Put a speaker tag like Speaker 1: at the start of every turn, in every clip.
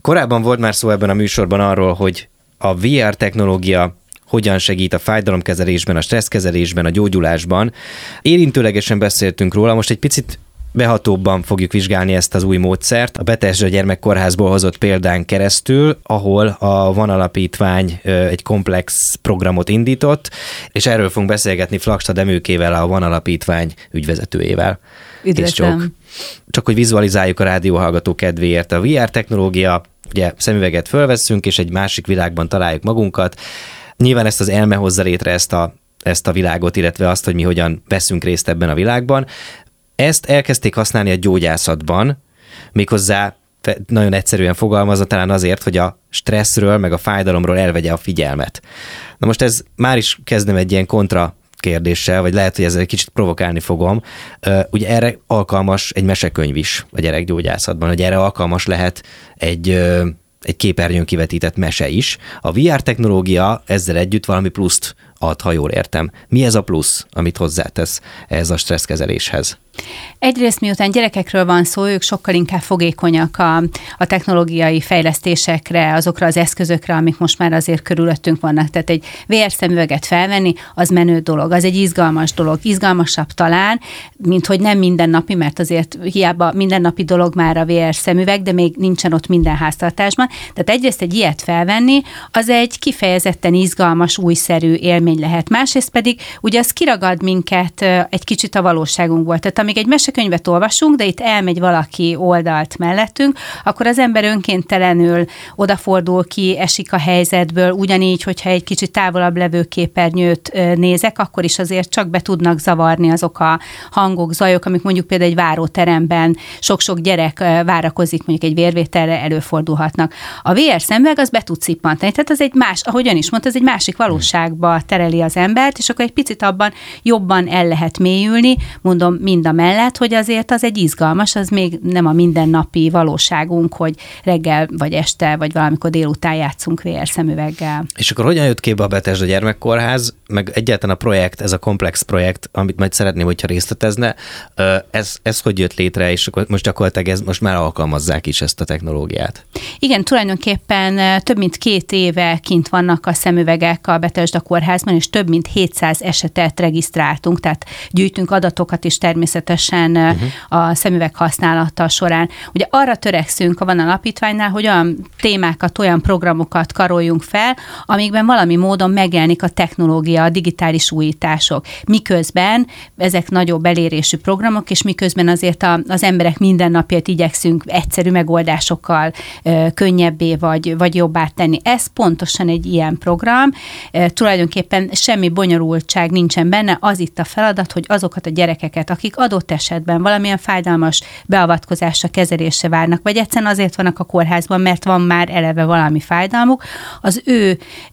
Speaker 1: Korábban volt már szó ebben a műsorban arról, hogy a VR technológia hogyan segít a fájdalomkezelésben, a stresszkezelésben, a gyógyulásban. Érintőlegesen beszéltünk róla, most egy picit behatóbban fogjuk vizsgálni ezt az új módszert a Bethesda Gyermekkórházból hozott példán keresztül, ahol a Van Alapítvány egy komplex programot indított, és erről fogunk beszélgetni Flagstad Emőkével, a Van Alapítvány ügyvezetőjével.
Speaker 2: Üdvözlöm.
Speaker 1: Csak hogy vizualizáljuk a rádióhallgató kedvéért, a VR technológia, ugye szemüveget fölveszünk, és egy másik világban találjuk magunkat. Nyilván ezt az elme hozza létre ezt a világot, illetve azt, hogy mi hogyan veszünk részt ebben a világban. Ezt elkezdték használni a gyógyászatban, méghozzá nagyon egyszerűen fogalmazva, talán azért, hogy a stresszről, meg a fájdalomról elvegye a figyelmet. Na most ez már is kezdem egy ilyen kontra kérdéssel, vagy lehet, hogy ezzel egy kicsit provokálni fogom. Ugye erre alkalmas egy mesekönyv is a gyerekgyógyászatban, hogy erre alkalmas lehet egy képernyőn kivetített mese is. A VR technológia ezzel együtt valami pluszt ad, ha jól értem. Mi ez a plusz, amit hozzátesz ehhez a stresszkezeléshez?
Speaker 2: Egyrészt miután gyerekekről van szó, ők sokkal inkább fogékonyak a technológiai fejlesztésekre, azokra az eszközökre, amik most már azért körülöttünk vannak. Tehát egy VR szemüveget felvenni, az menő dolog, az egy izgalmas dolog, izgalmasabb talán, mint hogy nem mindennapi, mert azért hiába mindennapi dolog már a VR szemüveg, de még nincsen ott minden háztartásban. Tehát egyrészt egy ilyet felvenni, az egy kifejezetten izgalmas, újszerű élmény lehet. Másrészt pedig ugye az kiragad minket egy kicsit a valóságunkból. Tehát amíg egy mesekönyvet olvasunk, de itt elmegy valaki oldalt mellettünk, akkor az ember önkéntelenül odafordul ki, esik a helyzetből, ugyanígy, hogyha egy kicsit távolabb levő képernyőt nézek, akkor is azért csak be tudnak zavarni azok a hangok, zajok, amik mondjuk például egy váróteremben sok-sok gyerek várakozik, mondjuk egy vérvételre, előfordulhatnak. A VR szemüveg az be tud szippantani, tehát az egy más, ahogyan is mondta, ez egy másik valóságba tereli az embert, és akkor egy picit abban jobban el lehet mélyülni, mondom, mind a mellett, hogy azért az egy izgalmas, az még nem a mindennapi valóságunk, hogy reggel vagy este, vagy valamikor délután játszunk VR szemüveggel. És
Speaker 1: akkor hogyan jött képbe a Bethesda Gyermekkórház, meg egyáltalán a projekt, ez a komplex projekt, amit majd szeretném, hogyha részletezne, ez hogy jött létre, és most gyakorlatilag most már alkalmazzák is ezt a technológiát?
Speaker 2: Igen, tulajdonképpen több mint 2 éve kint vannak a szemüvegek a Bethesda kórházban, és több mint 700 esetet regisztráltunk, tehát gyűjtünk adatokat is természetesen a szemüveg használata során. Ugye arra törekszünk a Van Alapítványnál, hogy olyan témákat, olyan programokat karoljunk fel, amikben valami módon megjelenik a technológia, a digitális újítások. Miközben ezek nagyobb elérésű programok, és miközben azért az emberek mindennapját igyekszünk egyszerű megoldásokkal könnyebbé vagy jobbá tenni. Ez pontosan egy ilyen program. Tulajdonképpen semmi bonyolultság nincsen benne, az itt a feladat, hogy azokat a gyerekeket, akik adott esetben valamilyen fájdalmas beavatkozásra, kezelésre várnak, vagy egyszerűen azért vannak a kórházban, mert van már eleve valami fájdalmuk, az ő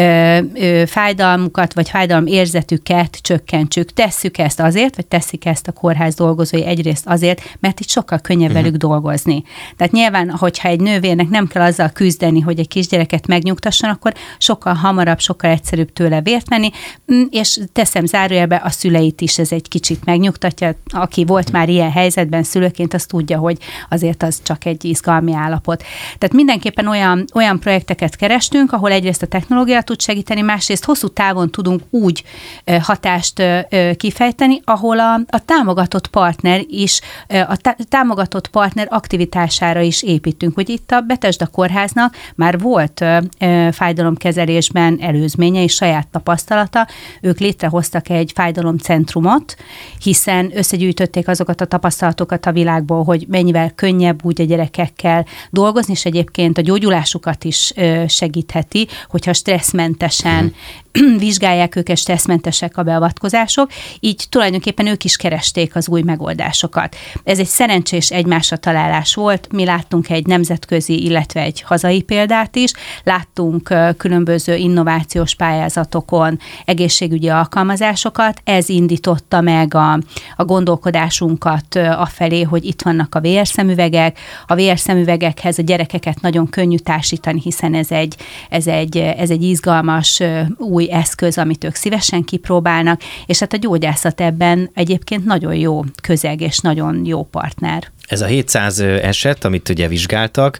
Speaker 2: fájdalmukat, vagy fájdalom érzetüket csökkentsük. Tesszük ezt azért, vagy teszik ezt a kórház dolgozói egyrészt azért, mert itt sokkal könnyebb velük dolgozni. Tehát nyilván, hogyha egy nővérnek nem kell azzal küzdeni, hogy egy kisgyereket megnyugtasson, akkor sokkal hamarabb, sokkal egyszerűbb tőle vért venni, és teszem zárójelbe, a szüleit is ez egy kicsit megnyugtatja. Aki volt már ilyen helyzetben szülőként, az tudja, hogy azért az csak egy izgalmi állapot. Tehát mindenképpen olyan projekteket kerestünk, ahol egyrészt a technológia tud segíteni, másrészt hosszú távon tudunk úgy hatást kifejteni, ahol a támogatott partner is, a támogatott partner aktivitására is építünk. Hogy itt a Bethesda kórháznak már volt fájdalomkezelésben előzménye és saját tapasztalata. Ők létrehoztak egy fájdalomcentrumot, hiszen összegyűjtötték azokat a tapasztalatokat a világból, hogy mennyivel könnyebb úgy a gyerekekkel dolgozni, és egyébként a gyógyulásukat is segítheti, hogyha stresszmentesen vizsgálják őket, stresszmentesek a beavatkozások, így tulajdonképpen ők is keresték az új megoldásokat. Ez egy szerencsés egymásra találás volt, mi láttunk egy nemzetközi, illetve egy hazai példát is, láttunk különböző innovációs pályázatokon egészségügyi alkalmazásokat, ez indította meg a gondolkodásunkat afelé, hogy itt vannak a VR szemüvegek, a VR szemüvegekhez a gyerekeket nagyon könnyű társítani, hiszen ez egy izgalmas új új eszköz, amit ők szívesen kipróbálnak, és hát a gyógyászat ebben egyébként nagyon jó közeg és nagyon jó partner.
Speaker 1: Ez a 700 eset, amit ugye vizsgáltak,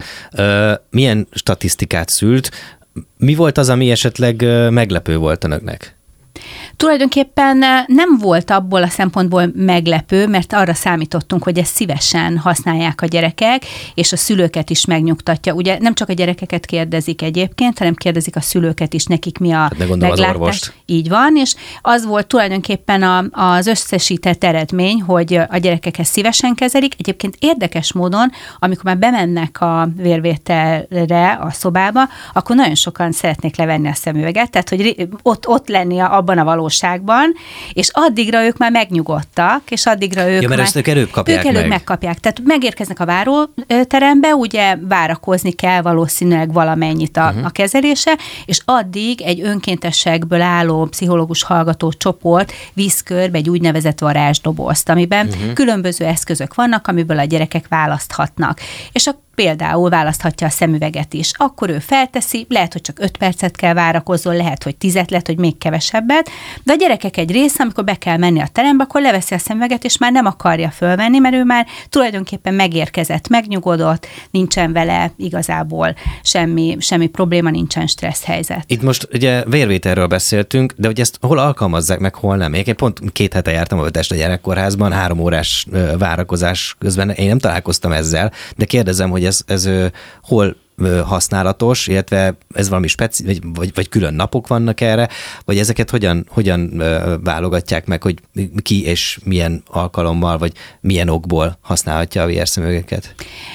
Speaker 1: milyen statisztikát szült? Mi volt az, ami esetleg meglepő volt önöknek?
Speaker 2: Tulajdonképpen nem volt abból a szempontból meglepő, mert arra számítottunk, hogy ezt szívesen használják a gyerekek, és a szülőket is megnyugtatja. Ugye nem csak a gyerekeket kérdezik egyébként, hanem kérdezik a szülőket is, nekik mi a meglátás. Így van, és az volt tulajdonképpen az összesített eredmény, hogy a gyerekek ezt szívesen kezelik. Egyébként érdekes módon, amikor már bemennek a vérvételre a szobába, akkor nagyon sokan szeretnék levenni a szemüveget, tehát hogy ott lenni abban a valóságban, és addigra ők már megnyugodtak, és addigra ők
Speaker 1: mert ezt előbb kapják
Speaker 2: ők előbb megkapják. Tehát megérkeznek a váróterembe, ugye várakozni kell valószínűleg valamennyit a kezelése, és addig egy önkéntesekből álló pszichológus hallgató csoport visz körbe egy úgynevezett varázsdobozt, amiben különböző eszközök vannak, amiből a gyerekek választhatnak. És például választhatja a szemüveget is. Akkor ő felteszi, lehet, hogy csak 5 percet kell várakozzon, lehet, hogy 10, lehet, hogy még kevesebbet, de a gyerekek egy része, amikor be kell menni a terembe, akkor leveszi a szemüveget, és már nem akarja fölvenni, mert ő már tulajdonképpen megérkezett, megnyugodott, nincsen vele igazából semmi probléma, nincsen stressz helyzet.
Speaker 1: Itt most ugye vérvételről beszéltünk, de hogy ezt hol alkalmazzák meg, hol nem? Én pont 2 hete jártam a Budapesti gyerekkórházban, 3 órás várakozás közben, én nem találkoztam ezzel, de kérdezem, hogy ez hol használatos, illetve ez valami vagy külön napok vannak erre, vagy ezeket hogyan válogatják meg, hogy ki és milyen alkalommal, vagy milyen okból használhatja a VR-szemüvegeket?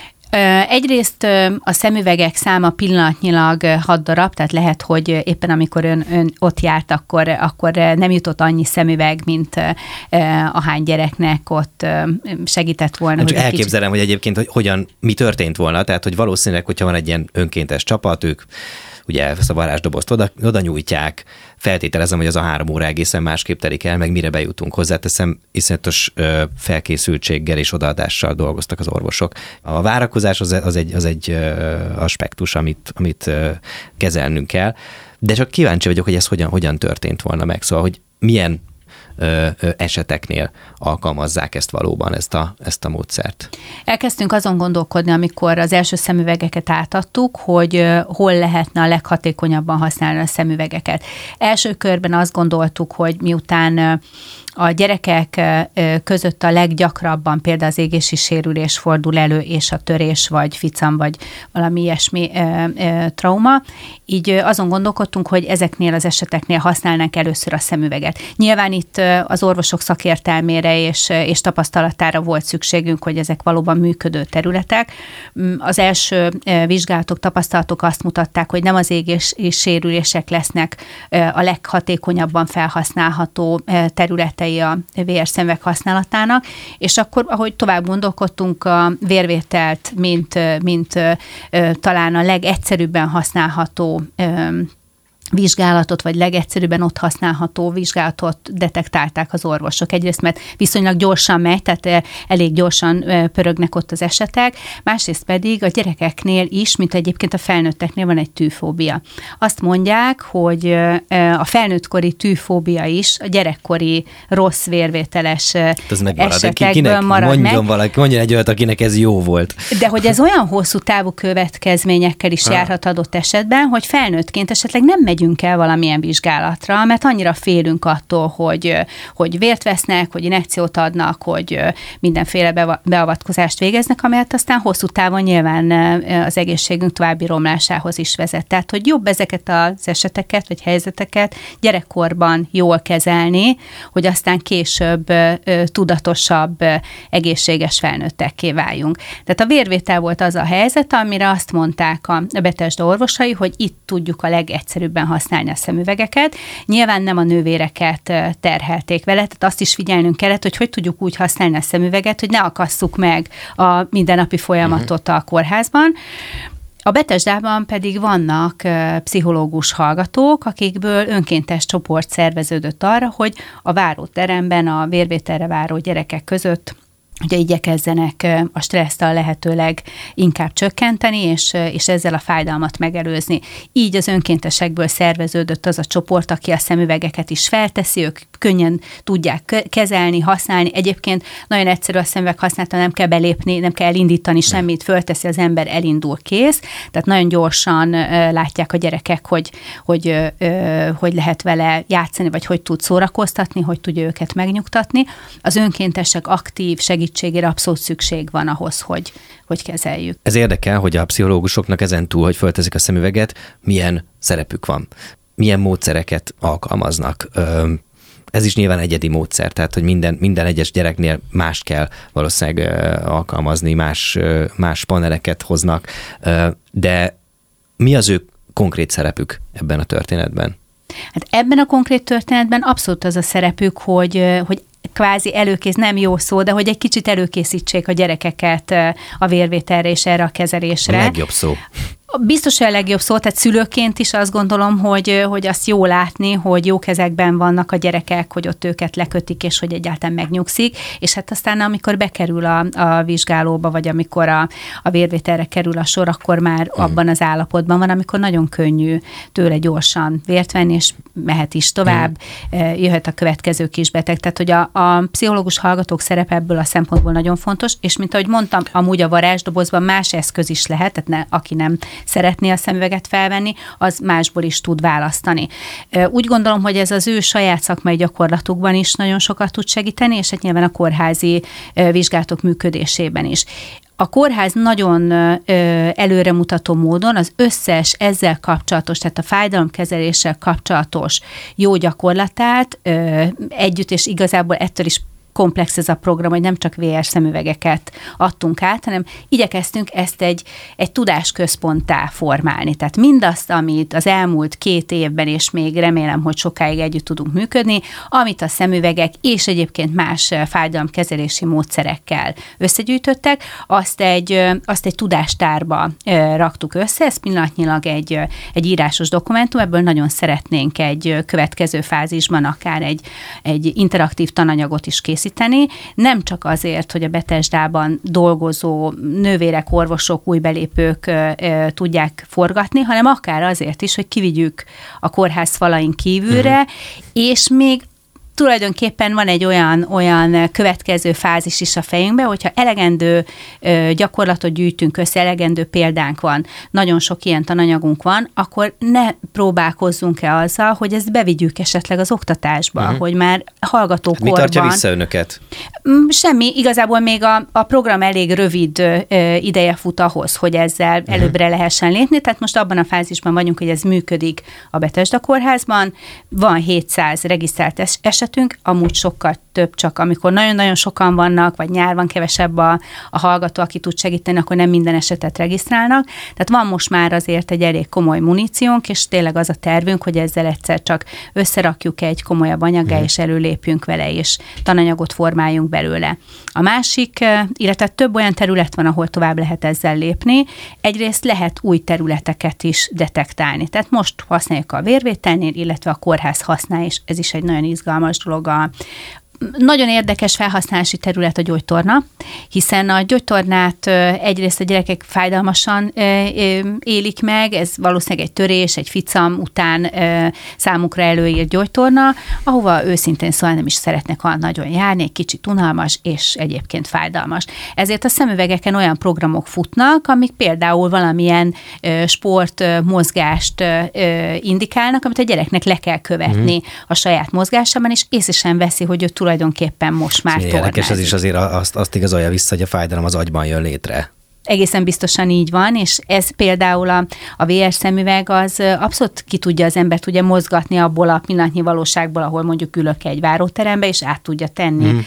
Speaker 2: Egyrészt a szemüvegek száma pillanatnyilag 6 darab, tehát lehet, hogy éppen amikor ön ott járt, akkor nem jutott annyi szemüveg, mint ahány gyereknek ott segített volna.
Speaker 1: Nem, csak elképzelem, hogy egyébként mi történt volna, tehát hogy valószínűleg, hogyha van egy ilyen önkéntes csapat, ők ugye ezt a varázsdobozt oda nyújtják, feltételezem, hogy az a 3 óra egészen másképp telik el, meg mire bejutunk. Hozzáteszem, iszonyatos felkészültséggel és odaadással dolgoztak az orvosok. A várakozás az egy aspektus, amit kezelnünk kell, de csak kíváncsi vagyok, hogy ez hogyan történt volna meg. Szóval, hogy milyen eseteknél alkalmazzák ezt valóban, ezt a módszert.
Speaker 2: Elkezdtünk azon gondolkodni, amikor az első szemüvegeket átadtuk, hogy hol lehetne a leghatékonyabban használni a szemüvegeket. Első körben azt gondoltuk, hogy miután a gyerekek között a leggyakrabban például az égési sérülés fordul elő, és a törés, vagy ficam, vagy valami ilyesmi trauma. Így azon gondolkodtunk, hogy ezeknél az eseteknél használnánk először a szemüveget. Nyilván itt az orvosok szakértelmére és tapasztalatára volt szükségünk, hogy ezek valóban működő területek. Az első vizsgálatok, tapasztalatok azt mutatták, hogy nem az égési sérülések lesznek a leghatékonyabban felhasználható területei a VR-szemüveg használatának, és akkor, ahogy tovább gondolkodtunk, a vérvételt, mint talán a legegyszerűbben használható vizsgálatot, vagy legegyszerűbben ott használható vizsgálatot detektálták az orvosok. Egyrészt, mert viszonylag gyorsan megy, tehát elég gyorsan pörögnek ott az esetek, másrészt pedig a gyerekeknél is, mint egyébként a felnőtteknél van egy tűfóbia. Azt mondják, hogy a felnőttkori tűfóbia is a gyerekkori rossz vérvételes esetekből marad meg.
Speaker 1: Mondjon egy olyat, akinek ez jó volt.
Speaker 2: De hogy ez olyan hosszú távú következményekkel is járhat adott esetben, hogy felnőttként esetleg nem megyünk el valamilyen vizsgálatra, mert annyira félünk attól, hogy vért vesznek, hogy injekciót adnak, hogy mindenféle beavatkozást végeznek, amelyet aztán hosszú távon nyilván az egészségünk további romlásához is vezet. Tehát, hogy jobb ezeket az eseteket, vagy helyzeteket gyerekkorban jól kezelni, hogy aztán később tudatosabb, egészséges felnőttekké váljunk. Tehát a vérvétel volt az a helyzet, amire azt mondták a Bethesda orvosai, hogy itt tudjuk a legegyszerűbben használni a szemüvegeket. Nyilván nem a nővéreket terhelték vele, tehát azt is figyelnünk kellett, hogy tudjuk úgy használni a szemüveget, hogy ne akasszuk meg a mindennapi folyamatot a kórházban. A Bethesdában pedig vannak pszichológus hallgatók, akikből önkéntes csoport szerveződött arra, hogy a váróteremben a vérvételre váró gyerekek között hogy igyekezzenek a stresszt a lehetőleg inkább csökkenteni, és ezzel a fájdalmat megelőzni. Így az önkéntesekből szerveződött az a csoport, aki a szemüvegeket is felteszi, ők könnyen tudják kezelni, használni. Egyébként nagyon egyszerű a szemüveg használata, nem kell belépni, nem kell elindítani semmit, fölteszi az ember, elindul, kész. Tehát nagyon gyorsan látják a gyerekek, hogy lehet vele játszani, vagy hogy tud szórakoztatni, hogy tudja őket megnyugtatni. Az önkéntesek aktív segítségére abszolút szükség van ahhoz, hogy kezeljük.
Speaker 1: Ez érdekel, hogy a pszichológusoknak ezen túl, hogy fölteszik a szemüveget, milyen szerepük van. Milyen módszereket alkalmaznak. Ez is nyilván egyedi módszer, tehát hogy minden egyes gyereknél mást kell valószínűleg alkalmazni, más paneleket hoznak, de mi az ő konkrét szerepük ebben a történetben?
Speaker 2: Hát ebben a konkrét történetben abszolút az a szerepük, hogy kvázi előkész, nem jó szó, de hogy egy kicsit előkészítsék a gyerekeket a vérvételre és erre a kezelésre.
Speaker 1: A legjobb szó.
Speaker 2: Biztos, hogy a legjobb szó, tehát szülőként is azt gondolom, hogy azt jó látni, hogy jó kezekben vannak a gyerekek, hogy ott őket lekötik, és hogy egyáltalán megnyugszik, és hát aztán amikor bekerül a vizsgálóba, vagy amikor a vérvételre kerül a sor, akkor már abban az állapotban van, amikor nagyon könnyű tőle gyorsan vért venni, és mehet is tovább, jöhet a következő kisbeteg. Tehát, hogy a pszichológus hallgatók szerepe ebből a szempontból nagyon fontos, és mint ahogy mondtam, amúgy a varázsdobozban más eszköz is lehet, tehát aki nem szeretné a szemüveget felvenni, az másból is tud választani. Úgy gondolom, hogy ez az ő saját szakmai gyakorlatukban is nagyon sokat tud segíteni, és hát nyilván a kórházi vizsgálatok működésében is. A kórház nagyon előremutató módon az összes ezzel kapcsolatos, tehát a fájdalomkezeléssel kapcsolatos jó gyakorlatát együtt, és igazából ettől is komplex ez a program, hogy nem csak VR szemüvegeket adtunk át, hanem igyekeztünk ezt egy tudásközponttá formálni. Tehát mindazt, amit az elmúlt 2 évben, és még remélem, hogy sokáig együtt tudunk működni, amit a szemüvegek és egyébként más fájdalomkezelési módszerekkel összegyűjtöttek, azt egy tudástárba raktuk össze, ez pillanatnyilag egy írásos dokumentum, ebből nagyon szeretnénk egy következő fázisban akár egy interaktív tananyagot is készíteni, nem csak azért, hogy a Bethesdában dolgozó nővérek, orvosok, új belépők tudják forgatni, hanem akár azért is, hogy kivigyük a kórház falain kívülre, és még tulajdonképpen van egy olyan következő fázis is a fejünkben, hogyha elegendő gyakorlatot gyűjtünk össze, elegendő példánk van, nagyon sok ilyen tananyagunk van, akkor ne próbálkozzunk-e azzal, hogy ezt bevigyük esetleg az oktatásba, hogy már hallgatókorban...
Speaker 1: Mi tartja vissza önöket?
Speaker 2: Semmi, igazából még a program elég rövid ideje fut ahhoz, hogy ezzel előbbre lehessen lépni, tehát most abban a fázisban vagyunk, hogy ez működik a Bethesda kórházban, van 700 regisztrált esetünk, amúgy sokkal több, csak amikor nagyon-nagyon sokan vannak, vagy nyár van kevesebb a hallgató, aki tud segíteni, akkor nem minden esetet regisztrálnak. Tehát van most már azért egy elég komoly muníciónk, és tényleg az a tervünk, hogy ezzel egyszer csak összerakjuk egy komolyabb anyaggá, és előlépjünk vele, és tananyagot formáljunk belőle. A másik, illetve több olyan terület van, ahol tovább lehet ezzel lépni. Egyrészt lehet új területeket is detektálni. Tehát most használjuk a vérvételnél, illetve a kórház használ, és ez is egy nagyon izgalmas dolog. Nagyon érdekes felhasználási terület a gyógytorna, hiszen a gyógytornát egyrészt a gyerekek fájdalmasan élik meg, ez valószínűleg egy törés, egy ficam után számukra előírt gyógytorna, ahova őszintén szóval nem is szeretnek olyan nagyon járni, egy kicsit unalmas és egyébként fájdalmas. Ezért a szemüvegeken olyan programok futnak, amik például valamilyen sport, mozgást indikálnak, amit a gyereknek le kell követni a saját mozgásában, és észre sem veszi, hogy ő tulajdonképpen most már tornázik.
Speaker 1: Érdekes, ez is azért azt igazolja vissza, hogy a fájdalom az agyban jön létre.
Speaker 2: Egészen biztosan így van, és ez például a VR szemüveg az abszolút ki tudja az embert ugye mozgatni abból a pillanatnyi valóságból, ahol mondjuk ülök egy váróterembe, és át tudja tenni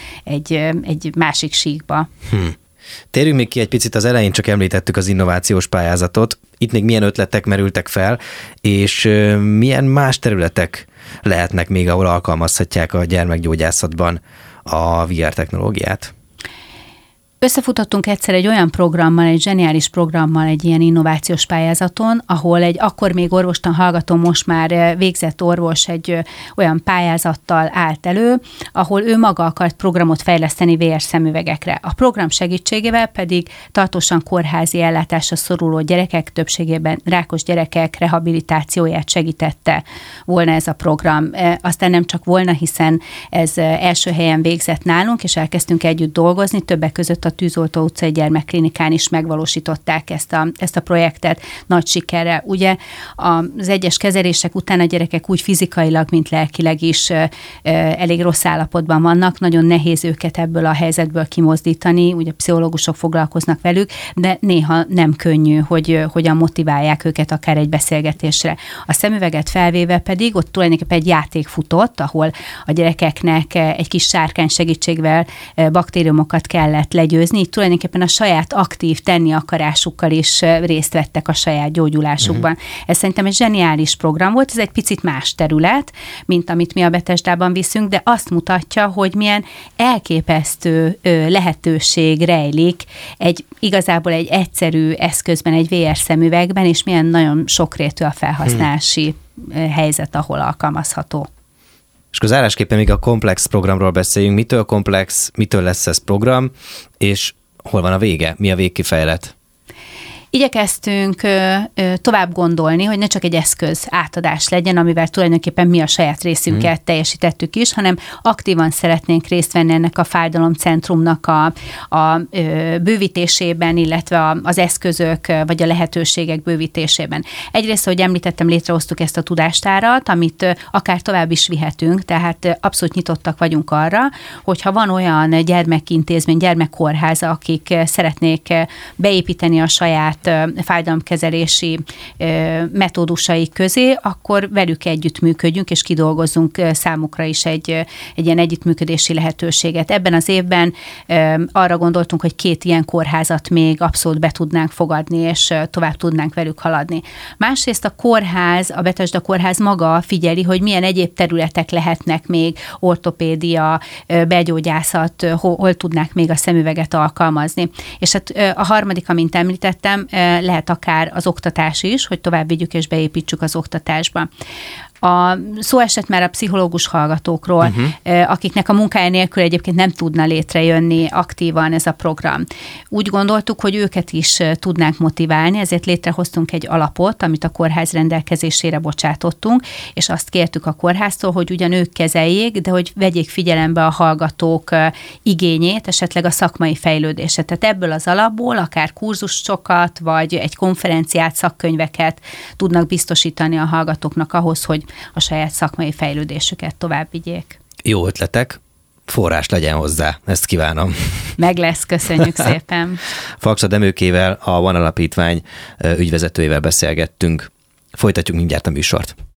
Speaker 2: egy másik síkba.
Speaker 1: Térjünk még ki egy picit, az elején csak említettük az innovációs pályázatot. Itt még milyen ötletek merültek fel, és milyen más területek lehetnek még, ahol alkalmazhatják a gyermekgyógyászatban a VR technológiát?
Speaker 2: Összefutottunk egyszer egy olyan programmal, egy zseniális programmal, egy ilyen innovációs pályázaton, ahol egy akkor még orvostan hallgató, most már végzett orvos egy olyan pályázattal állt elő, ahol ő maga akart programot fejleszteni VR szemüvegekre. A program segítségével pedig tartósan kórházi ellátásra szoruló gyerekek, többségében rákos gyerekek rehabilitációját segítette volna ez a program. Aztán nem csak volna, hiszen ez első helyen végzett nálunk, és elkezdtünk együtt dolgozni, többek között a Tűzoltó utcai gyermekklinikán is megvalósították ezt a projektet nagy sikerrel. Ugye az egyes kezelések után a gyerekek úgy fizikailag, mint lelkileg is elég rossz állapotban vannak, nagyon nehéz őket ebből a helyzetből kimozdítani, ugye pszichológusok foglalkoznak velük, de néha nem könnyű, hogy hogyan motiválják őket akár egy beszélgetésre. A szemüveget felvéve pedig ott tulajdonképpen egy játék futott, ahol a gyerekeknek egy kis sárkány segítségével baktériumokat kellett legyőzni, így tulajdonképpen a saját aktív tenni akarásukkal is részt vettek a saját gyógyulásukban. Ez szerintem egy zseniális program volt, ez egy picit más terület, mint amit mi a Betesdában viszünk, de azt mutatja, hogy milyen elképesztő lehetőség rejlik igazából egy egyszerű eszközben, egy VR szemüvegben, és milyen nagyon sokrétű a felhasználási helyzet, ahol alkalmazható.
Speaker 1: És akkor zárásképpen még a komplex programról beszéljünk. Mitől komplex, mitől lesz ez program, és hol van a vége? Mi a végkifejlet?
Speaker 2: Igyekeztünk tovább gondolni, hogy ne csak egy eszköz átadás legyen, amivel tulajdonképpen mi a saját részünket teljesítettük is, hanem aktívan szeretnénk részt venni ennek a fájdalomcentrumnak a bővítésében, illetve az eszközök vagy a lehetőségek bővítésében. Egyrészt, ahogy említettem, létrehoztuk ezt a tudástárat, amit akár tovább is vihetünk, tehát abszolút nyitottak vagyunk arra, hogyha van olyan gyermekintézmény, gyermekkórháza, akik szeretnék beépíteni a saját fájdalomkezelési metódusai közé, akkor velük együttműködjünk, és kidolgozzunk számukra is egy ilyen együttműködési lehetőséget. Ebben az évben arra gondoltunk, hogy 2 ilyen kórházat még abszolút be tudnánk fogadni, és tovább tudnánk velük haladni. Másrészt a kórház, a Betesda kórház maga figyeli, hogy milyen egyéb területek lehetnek még, ortopédia, belgyógyászat, hol tudnák még a szemüveget alkalmazni. És hát a harmadik, amint említettem, lehet akár az oktatás is, hogy tovább vigyük és beépítsük az oktatásba. Szó esett már a pszichológus hallgatókról, akiknek a munkája nélkül egyébként nem tudna létrejönni aktívan ez a program. Úgy gondoltuk, hogy őket is tudnánk motiválni, ezért létrehoztunk egy alapot, amit a kórház rendelkezésére bocsátottunk, és azt kértük a kórháztól, hogy ugyan ők kezeljék, de hogy vegyék figyelembe a hallgatók igényét, esetleg a szakmai fejlődését. Tehát ebből az alapból akár kurzusokat, vagy egy konferenciát, szakkönyveket tudnak biztosítani a hallgatóknak ahhoz, hogy a saját szakmai fejlődésüket tovább vigyék.
Speaker 1: Jó ötletek, forrás legyen hozzá, ezt kívánom.
Speaker 2: Meg lesz, köszönjük szépen.
Speaker 1: Faksa Demőkével, a Van Alapítvány ügyvezetőjével beszélgettünk. Folytatjuk mindjárt a műsort.